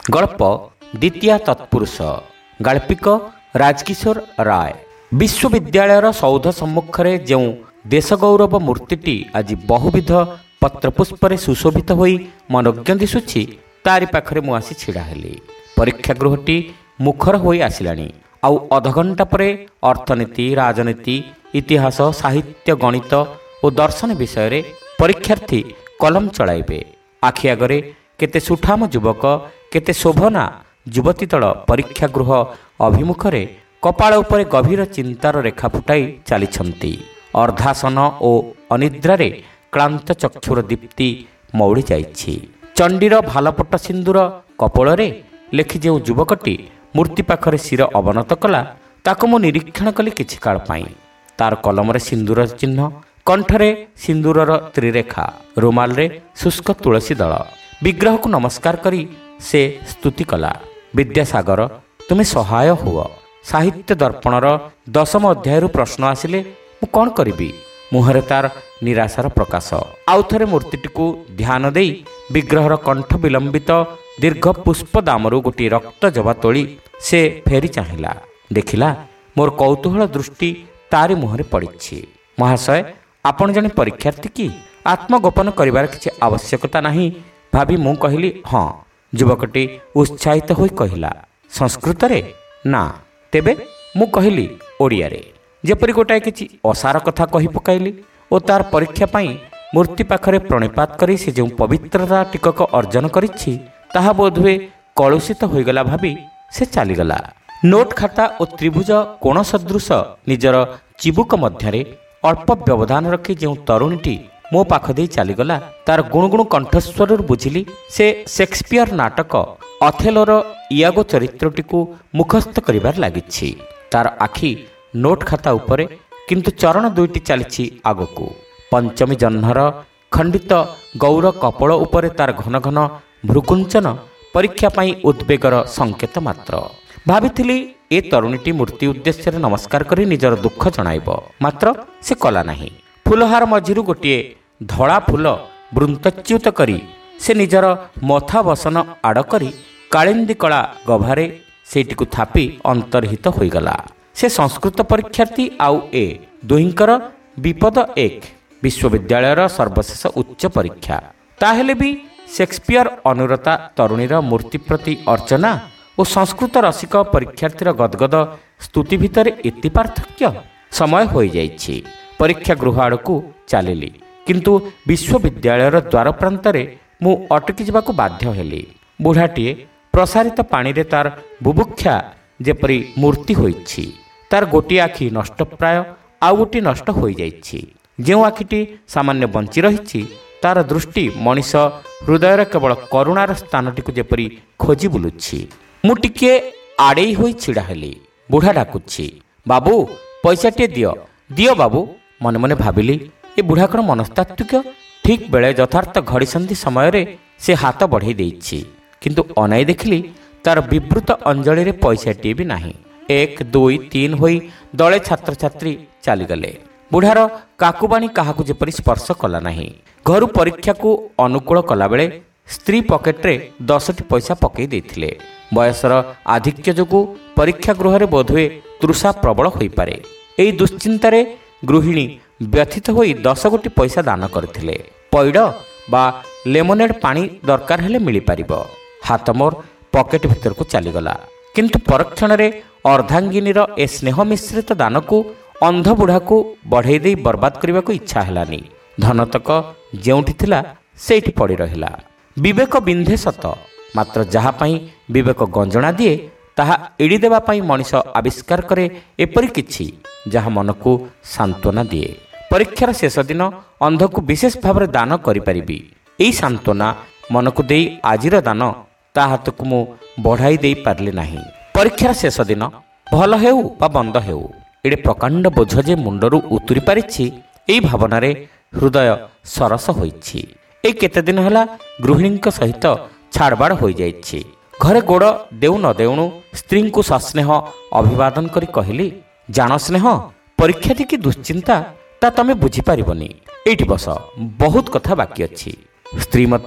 ଗଳ୍ପ ଦ୍ୱିତୀୟା ତତ୍ପୁରୁଷ। ଗାଳ୍ପିକ ରାଜକିଶୋର ରାୟ। ବିଶ୍ୱବିଦ୍ୟାଳୟର ସୌଧ ସମ୍ମୁଖରେ ଯେଉଁ ଦେଶଗୌରବ ମୂର୍ତ୍ତିଟି ଆଜି ବହୁବିଧ ପତ୍ରପୁଷ୍ପରେ ସୁଶୋଭିତ ହୋଇ ମନୋଜ୍ଞ ଦିଶୁଛି, ତାରି ପାଖରେ ମୁଁ ଆସି ଛିଡ଼ା ହେଲି। ପରୀକ୍ଷା ଗୃହଟି ମୁଖର ହୋଇ ଆସିଲାଣି। ଆଉ ଅଧଘଣ୍ଟା ପରେ ଅର୍ଥନୀତି, ରାଜନୀତି, ଇତିହାସ, ସାହିତ୍ୟ, ଗଣିତ ଓ ଦର୍ଶନ ବିଷୟରେ ପରୀକ୍ଷାର୍ଥୀ କଲମ ଚଳାଇବେ। ଆଖି ଆଗରେ କେତେ ସୁଠାମ ଯୁବକ, କେତେ ଶୋଭନା ଯୁବତୀ ଦଳ ପରୀକ୍ଷା ଗୃହ ଅଭିମୁଖରେ କପାଳ ଉପରେ ଗଭୀର ଚିନ୍ତାର ରେଖା ଫୁଟାଇ ଚାଲିଛନ୍ତି। ଅର୍ଦ୍ଧାସନ ଓ ଅନିଦ୍ରାରେ କ୍ଳାନ୍ତ ଚକ୍ଷୁର ଦୀପ୍ତି ମଉଳି ଯାଇଛି। ଚଣ୍ଡୀର ଭାଲପଟ ସିନ୍ଦୁର କପୋଳରେ ଲେଖି ଯେଉଁ ଯୁବକଟି ମୂର୍ତ୍ତି ପାଖରେ ଶିର ଅବନତ କଲା, ତାକୁ ମୁଁ ନିରୀକ୍ଷଣ କଲି କିଛି କାଳ ପାଇଁ। ତାର କଲମରେ ସିନ୍ଦୁର ଚିହ୍ନ, କଣ୍ଠରେ ସିନ୍ଦୁରର ତ୍ରିରେଖା, ରୁମାଲରେ ଶୁଷ୍କ ତୁଳସୀ ଦଳ। ବିଗ୍ରହକୁ ନମସ୍କାର କରି ସେ ସ୍ତୁତି କଲା, ବିଦ୍ୟାସାଗର, ତୁମେ ସହାୟ ହୁଅ। ସାହିତ୍ୟ ଦର୍ପଣର 10ମ ଅଧ୍ୟାୟରୁ ପ୍ରଶ୍ନ ଆସିଲେ ମୁଁ କ'ଣ କରିବି? ମୁହଁରେ ତାର ନିରାଶାର ପ୍ରକାଶ। ଆଉ ଥରେ ମୂର୍ତ୍ତିଟିକୁ ଧ୍ୟାନ ଦେଇ ବିଗ୍ରହର କଣ୍ଠ ବିଲମ୍ବିତ ଦୀର୍ଘ ପୁଷ୍ପ ଦାମରୁ ଗୋଟିଏ ରକ୍ତ ଜବା ତୋଳି ସେ ଫେରି ଚାହିଁଲା। ଦେଖିଲା ମୋର କୌତୂହଳ ଦୃଷ୍ଟି ତାରି ମୁହଁରେ ପଡ଼ିଛି। ମହାଶୟ, ଆପଣ ଜଣେ ପରୀକ୍ଷାର୍ଥୀ କି? ଆତ୍ମଗୋପନ କରିବାର କିଛି ଆବଶ୍ୟକତା ନାହିଁ ଭାବି ମୁଁ କହିଲି, ହଁ। ଯୁବକଟି ଉତ୍ସାହିତ ହୋଇ କହିଲା, ସଂସ୍କୃତରେ? ନା। ତେବେ? ମୁଁ କହିଲି, ଓଡ଼ିଆରେ। ଯେପରି ଗୋଟାଏ କିଛି ଅସାର କଥା କହି ପକାଇଲି ଓ ତାର ପରୀକ୍ଷା ପାଇଁ ମୂର୍ତ୍ତି ପାଖରେ ପ୍ରଣିପାତ କରି ସେ ଯେଉଁ ପବିତ୍ରତା ଟିକକ ଅର୍ଜନ କରିଛି, ତାହା ବୋଧହୁଏ କଳୁଷିତ ହୋଇଗଲା ଭାବି ସେ ଚାଲିଗଲା। ନୋଟ୍ ଖାତା ଓ ତ୍ରିଭୁଜ କୋଣ ସଦୃଶ ନିଜର ଚିବୁକ ମଧ୍ୟରେ ଅଳ୍ପ ବ୍ୟବଧାନ ରଖି ଯେଉଁ ତରୁଣୀଟି ମୋ ପାଖ ଦେଇ ଚାଲିଗଲା, ତାର ଗୁଣୁଗୁଣୁ କଣ୍ଠସ୍ୱରରୁ ବୁଝିଲି ସେ ସେକ୍ସପିୟର ନାଟକ ଅଥେଲୋର ଇଆଗୋ ଚରିତ୍ରଟିକୁ ମୁଖସ୍ଥ କରିବାରେ ଲାଗିଛି। ତାର ଆଖି ନୋଟ୍ ଖାତା ଉପରେ, କିନ୍ତୁ ଚରଣ ଦୁଇଟି ଚାଲିଛି ଆଗକୁ। ପଞ୍ଚମୀ ଜହ୍ନର ଖଣ୍ଡିତ ଗୌର କପୋଳ ଉପରେ ତାର ଘନ ଘନ ଭ୍ରୁକୁଞ୍ଚନ ପରୀକ୍ଷା ପାଇଁ ଉଦ୍ବେଗର ସଂକେତ ମାତ୍ର। ଭାବିଥିଲି ଏ ତରୁଣୀଟି ମୂର୍ତ୍ତି ଉଦ୍ଦେଶ୍ୟରେ ନମସ୍କାର କରି ନିଜର ଦୁଃଖ ଜଣାଇବ, ମାତ୍ର ସେ କଲା ନାହିଁ। ଫୁଲହାର ମଝିରୁ ଗୋଟିଏ ଧଳା ଫୁଲ ବୃନ୍ତଚ୍ୟୁତ କରି ସେ ନିଜର ମଥା ବସନ ଆଡ଼ କରି କାଳିନ୍ଦୀ କଳା ଗଭାରେ ସେଇଟିକୁ ଥାପି ଅନ୍ତର୍ହିତ ହୋଇଗଲା। ସେ ସଂସ୍କୃତ ପରୀକ୍ଷାର୍ଥୀ, ଆଉ ଏ ଦୁହିଁଙ୍କର ବିପଦ ଏକ। ବିଶ୍ୱବିଦ୍ୟାଳୟର ସର୍ବଶେଷ ଉଚ୍ଚ ପରୀକ୍ଷା। ତାହେଲେ ବି ସେକ୍ସପିୟର ଅନୁରତା ତରୁଣୀର ମୂର୍ତ୍ତି ପ୍ରତି ଅର୍ଚ୍ଚନା ଓ ସଂସ୍କୃତ ରସିକ ପରୀକ୍ଷାର୍ଥୀର ଗଦଗଦ ସ୍ତୁତି ଭିତରେ ଏତେ ପାର୍ଥକ୍ୟ? ସମୟ ହୋଇଯାଇଛି। ପରୀକ୍ଷା ଗୃହ ଆଡ଼କୁ ଚାଲିଲି, କିନ୍ତୁ ବିଶ୍ୱବିଦ୍ୟାଳୟର ଦ୍ୱାର ପ୍ରାନ୍ତରେ ମୁଁ ଅଟକି ଯିବାକୁ ବାଧ୍ୟ ହେଲି। ବୁଢ଼ାଟିଏ ପ୍ରସାରିତ ପାଣିରେ ତାର ବୁଭୁକ୍ଷା ଯେପରି ମୂର୍ତ୍ତି ହୋଇଛି। ତାର ଗୋଟିଏ ଆଖି ନଷ୍ଟପ୍ରାୟ, ଆଉ ଗୋଟିଏ ନଷ୍ଟ ହୋଇଯାଇଛି। ଯେଉଁ ଆଖିଟି ସାମାନ୍ୟ ବଞ୍ଚି ରହିଛି, ତାର ଦୃଷ୍ଟି ମଣିଷ ହୃଦୟର କେବଳ କରୁଣାର ସ୍ଥାନଟିକୁ ଯେପରି ଖୋଜି ବୁଲୁଛି। ମୁଁ ଟିକିଏ ଆଡ଼େଇ ହୋଇ ଛିଡ଼ା ହେଲି। ବୁଢ଼ା ଡାକୁଛି, ବାବୁ, ପଇସାଟିଏ ଦିଅ, ଦିଅ ବାବୁ। ମନେ ମନେ ଭାବିଲି, ଏ ବୁଢ଼ା କ'ଣ ମନସ୍ତାତ୍ତ୍ୱିକ? ଠିକ୍ ବେଳେ ଯଥାର୍ଥ ଘଡ଼ିସନ୍ଧି ସମୟରେ ସେ ହାତ ବଢ଼େଇ ଦେଇଛି, କିନ୍ତୁ ଅନାଇ ଦେଖିଲି ତାର ବିବୃତ ଅଞ୍ଜଳିରେ ପଇସାଟିଏ ବି ନାହିଁ। 1, 2, 3 ହୋଇ ଦଳେ ଛାତ୍ରଛାତ୍ରୀ ଚାଲିଗଲେ। ବୁଢ଼ାର କାକୁବାଣୀ କାହାକୁ ଯେପରି ସ୍ପର୍ଶ କଲା ନାହିଁ। ଘରୁ ପରୀକ୍ଷାକୁ ଅନୁକୂଳ କଲାବେଳେ ସ୍ତ୍ରୀ ପକେଟରେ 10ଟି ପଇସା ପକାଇ ଦେଇଥିଲେ। ବୟସର ଆଧିକ୍ୟ ଯୋଗୁଁ ପରୀକ୍ଷା ଗୃହରେ ବୋଧହୁଏ ତୃଷା ପ୍ରବଳ ହୋଇପାରେ। ଏହି ଦୁଶ୍ଚିନ୍ତାରେ ଗୃହିଣୀ ବ୍ୟଥିତ ହୋଇ 10 ଗୋଟି ପଇସା ଦାନ କରିଥିଲେ। ପଇଡ଼ ବା ଲେମୋନେଡ଼ ପାଣି ଦରକାର ହେଲେ ମିଳିପାରିବ। ହାତ ମୋର ପକେଟ ଭିତରକୁ ଚାଲିଗଲା, କିନ୍ତୁ ପରକ୍ଷଣରେ ଅର୍ଦ୍ଧାଙ୍ଗିନୀର ଏ ସ୍ନେହ ମିଶ୍ରିତ ଦାନକୁ ଅନ୍ଧ ବୁଢ଼ାକୁ ବଢ଼େଇ ଦେଇ ବର୍ବାଦ କରିବାକୁ ଇଚ୍ଛା ହେଲାନି। ଧନତକ ଯେଉଁଠି ଥିଲା ସେଇଠି ପଡ଼ି ରହିଲା। ବିବେକ ବିନ୍ଧେ ସତ, ମାତ୍ର ଯାହା ପାଇଁ ବିବେକ ଗଞ୍ଜଣା ଦିଏ, ତାହା ଏଡ଼ି ଦେବା ପାଇଁ ମଣିଷ ଆବିଷ୍କାର କରେ ଏପରି କିଛି ଯାହା ମନକୁ ସାନ୍ତ୍ୱନା ଦିଏ। ପରୀକ୍ଷାର ଶେଷ ଦିନ ଅନ୍ଧକୁ ବିଶେଷ ଭାବରେ ଦାନ କରିପାରିବି। ଏହି ସାନ୍ତ୍ୱନା ମନକୁ ଦେଇ ଆଜିର ଦାନ ତା ହାତକୁ ମୁଁ ବଢ଼ାଇ ଦେଇ ପାରିଲି ନାହିଁ। ପରୀକ୍ଷାର ଶେଷ ଦିନ ଭଲ ହେଉ ବା ବନ୍ଦ ହେଉ, ଏଡ଼େ ପ୍ରକାଣ୍ଡ ବୋଝ ଯେ ମୁଣ୍ଡରୁ ଉତୁରି ପାରିଛି, ଏହି ଭାବନାରେ ହୃଦୟ ସରସ ହୋଇଛି। ଏଇ କେତେଦିନ ହେଲା ଗୃହିଣୀଙ୍କ ସହିତ ଛାଡ଼ବାଡ଼ ହୋଇଯାଇଛି। ଘରେ ଗୋଡ଼ ଦେଉ ନ ଦେଉଣୁ ସ୍ତ୍ରୀଙ୍କୁ ସସ୍ନେହ ଅଭିବାଦନ କରି କହିଲି, ଜାଣ ସ୍ନେହ, ପରୀକ୍ଷାଟି କି ଦୁଶ୍ଚିନ୍ତା ତା ତମେ ବୁଝିପାରିବନି। ଏଇଠି ବସ, ବହୁତ କଥା ବାକି ଅଛି। ସ୍ତ୍ରୀ ମୋତେ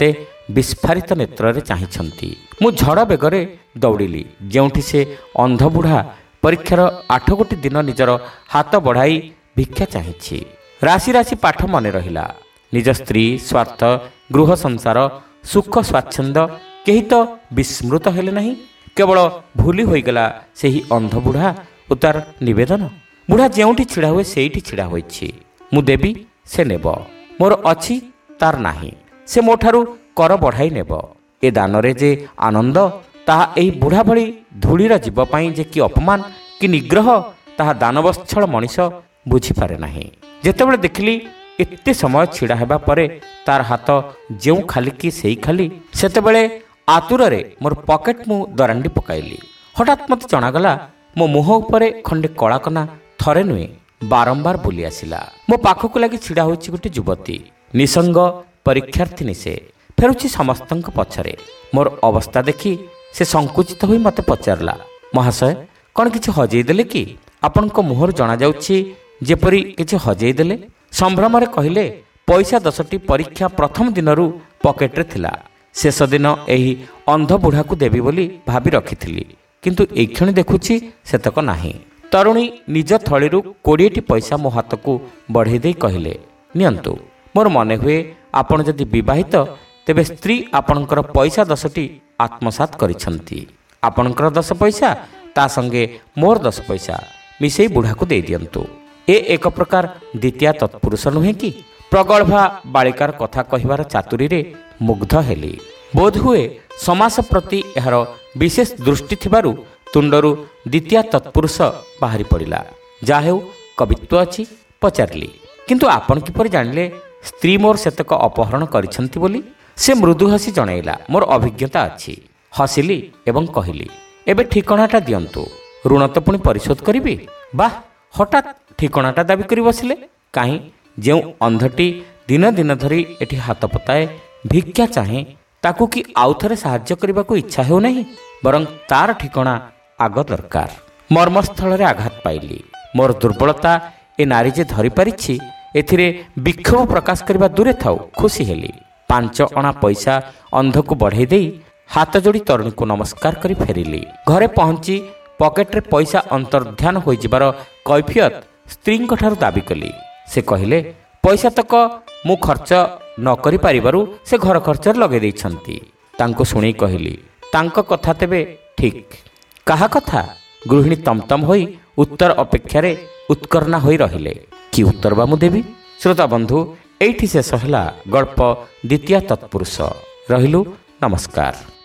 ବିସ୍ଫାରିତ ନେତ୍ରରେ ଚାହିଁଛନ୍ତି। ମୁଁ ଝଡ଼ ବେଗରେ ଦୌଡ଼ିଲି ଯେଉଁଠି ସେ ଅନ୍ଧ ବୁଢ଼ା ପରୀକ୍ଷାର 8 ଗୋଟି ଦିନ ନିଜର ହାତ ବଢ଼ାଇ ଭିକ୍ଷା ଚାହିଁଛି। ରାଶି ରାଶି ପାଠ ମନେ ରହିଲା। ନିଜ ସ୍ତ୍ରୀ, ସ୍ୱାର୍ଥ, ଗୃହ ସଂସାର, ସୁଖ ସ୍ୱାଚ୍ଛନ୍ଦ୍ୟ କେହି ତ ବିସ୍ମୃତ ହେଲେ ନାହିଁ। କେବଳ ଭୁଲି ହୋଇଗଲା ସେହି ଅନ୍ଧ ବୁଢ଼ା ଓ ତାର ନିବେଦନ। ବୁଢ଼ା ଯେଉଁଠି ଛିଡ଼ା ହୁଏ ସେଇଠି ଛିଡ଼ା ହୋଇଛି। ମୁଁ ଦେବି, ସେ ନେବ। ମୋର ଅଛି, ତାର ନାହିଁ। ସେ ମୋ ଠାରୁ କର ବଢ଼ାଇ ନେବ। ଏ ଦାନରେ ଯେ ଆନନ୍ଦ, ତାହା ଏହି ବୁଢ଼ା ଭଳି ଧୂଳିର ଜୀବ ପାଇଁ ଯେ କି ଅପମାନ, କି ନିଗ୍ରହ, ତାହା ଦାନବତ୍ସଳ ମଣିଷ ବୁଝିପାରେ ନାହିଁ। ଯେତେବେଳେ ଦେଖିଲି ଏତେ ସମୟ ଛିଡ଼ା ହେବା ପରେ ତାର ହାତ ଯେଉଁ ଖାଲି କି ସେଇ ଖାଲି, ସେତେବେଳେ ଆତୁରରେ ମୋର ପକେଟ ମୁଁ ଦରାଣ୍ଡି ପକାଇଲି। ହଠାତ୍ ମୋତେ ଜଣାଗଲା ମୋ ମୁହଁ ଉପରେ ଖଣ୍ଡେ କଳାକନା ଥରେ ନୁହେଁ ବାରମ୍ବାର ବୁଲି ଆସିଲା। ମୋ ପାଖକୁ ଲାଗି ଛିଡ଼ା ହୋଇଛି ଗୋଟେ ଯୁବତୀ, ନିସଙ୍ଗ ପରୀକ୍ଷାର୍ଥିନୀ। ସେ ଫେରୁଛି ସମସ୍ତଙ୍କ ପଛରେ। ମୋର ଅବସ୍ଥା ଦେଖି ସେ ସଂକୁଚିତ ହୋଇ ମୋତେ ପଚାରିଲା, ମହାଶୟ, କ'ଣ କିଛି ହଜେଇ ଦେଲେ କି? ଆପଣଙ୍କ ମୁହଁରୁ ଜଣାଯାଉଛି ଯେପରି କିଛି ହଜେଇ ଦେଲେ। ସମ୍ଭ୍ରମରେ କହିଲେ, ପଇସା 10ଟି ପରୀକ୍ଷା ପ୍ରଥମ ଦିନରୁ ପକେଟରେ ଥିଲା। ଶେଷ ଦିନ ଏହି ଅନ୍ଧ ବୁଢ଼ାକୁ ଦେବି ବୋଲି ଭାବି ରଖିଥିଲି, କିନ୍ତୁ ଏଇକ୍ଷଣି ଦେଖୁଛି ସେତକ ନାହିଁ। ତରୁଣୀ ନିଜ ଥଳିରୁ 20ଟି ପଇସା ମୋ ହାତକୁ ବଢ଼େଇ ଦେଇ କହିଲେ, ନିଅନ୍ତୁ। ମୋର ମନେ ହୁଏ ଆପଣ ଯଦି ବିବାହିତ, ତେବେ ସ୍ତ୍ରୀ ଆପଣଙ୍କର ପଇସା 10ଟି ଆତ୍ମସାତ କରିଛନ୍ତି। ଆପଣଙ୍କର 10 ପଇସା ତା ସଙ୍ଗେ ମୋର 10 ପଇସା ମିଶେଇ ବୁଢ଼ାକୁ ଦେଇଦିଅନ୍ତୁ। ଏକ ପ୍ରକାର ଦ୍ୱିତୀୟ ତତ୍ପୁରୁଷ ନୁହେଁ କି? ପ୍ରଗଳ୍ଭା ବାଳିକାର କଥା କହିବାର ଚାତୁରୀରେ ମୁଗ୍ଧ ହେଲି। ବୋଧହୁଏ ସମାସ ପ୍ରତି ଏହାର ବିଶେଷ ଦୃଷ୍ଟି ଥିବାରୁ ତୁଣ୍ଡରୁ ଦ୍ୱିତୀୟ ତତ୍ପୁରୁଷ ବାହାରି ପଡ଼ିଲା। ଯାହା ହେଉ କବିତ୍ୱ ଅଛି। ପଚାରିଲି, କିନ୍ତୁ ଆପଣ କିପରି ଜାଣିଲେ ସ୍ତ୍ରୀ ମୋର ସେତକ ଅପହରଣ କରିଛନ୍ତି ବୋଲି? ସେ ମୃଦୁ ହସି ଜଣାଇଲା, ମୋର ଅଭିଜ୍ଞତା ଅଛି। ହସିଲି ଏବଂ କହିଲି, ଏବେ ଠିକଣାଟା ଦିଅନ୍ତୁ। ଋଣ ତ ପୁଣି ପରିଶୋଧ କରିବି। ବାଃ, ହଠାତ୍ ଠିକଣାଟା ଦାବି କରି ବସିଲେ କାହିଁ? ଯେଉଁ ଅନ୍ଧଟି ଦିନ ଦିନ ଧରି ଏଠି ହାତ ପତାଏ, ଭିକ୍ଷା ଚାହେଁ, ତାକୁ କି ଆଉ ଥରେ ସାହାଯ୍ୟ କରିବାକୁ ଇଚ୍ଛା ହେଉନାହିଁ? ବରଂ ତାର ଠିକଣା ଆଗ ଦରକାର। ମର୍ମସ୍ଥଳରେ ଆଘାତ ପାଇଲି। ମୋର ଦୁର୍ବଳତା ଏ ନାରୀ ଯେ ଧରିପାରିଛି, ଏଥିରେ ବିକ୍ଷୋଭ ପ୍ରକାଶ କରିବା ଦୂରେ ଥାଉ, ଖୁସି ହେଲି। 5 ଅଣା ପଇସା ଅନ୍ଧକୁ ବଢ଼େଇ ଦେଇ ହାତ ଯୋଡ଼ି ତରୁଣୀକୁ ନମସ୍କାର କରି ଫେରିଲି। ଘରେ ପହଞ୍ଚି ପକେଟରେ ପଇସା ଅନ୍ତର୍ଧ୍ୟାନ ହୋଇଯିବାର କୈଫିୟତ ସ୍ତ୍ରୀଙ୍କଠାରୁ ଦାବି କଲି। ସେ କହିଲେ, ପଇସା ତକ ମୁଁ ଖର୍ଚ୍ଚ ନ କରିପାରିବାରୁ ସେ ଘର ଖର୍ଚ୍ଚରେ ଲଗେଇ ଦେଇଛନ୍ତି। ତାଙ୍କୁ ଶୁଣି କହିଲି, ତାଙ୍କ କଥା ତେବେ ଠିକ୍। କାହା କଥା? ଗୃହିଣୀ ତମତମ ହୋଇ ଉତ୍ତର ଅପେକ୍ଷାରେ ଉତ୍କର୍ଣ୍ଣା ହୋଇ ରହିଲେ। କି ଉତ୍ତର ବା ମୁଁ ଦେବି? ଶ୍ରୋତା ବନ୍ଧୁ, ଏଇଠି ଶେଷ ହେଲା ଗଳ୍ପ ଦ୍ୱିତୀୟ ତତ୍ପୁରୁଷ। ରହିଲୁ, ନମସ୍କାର।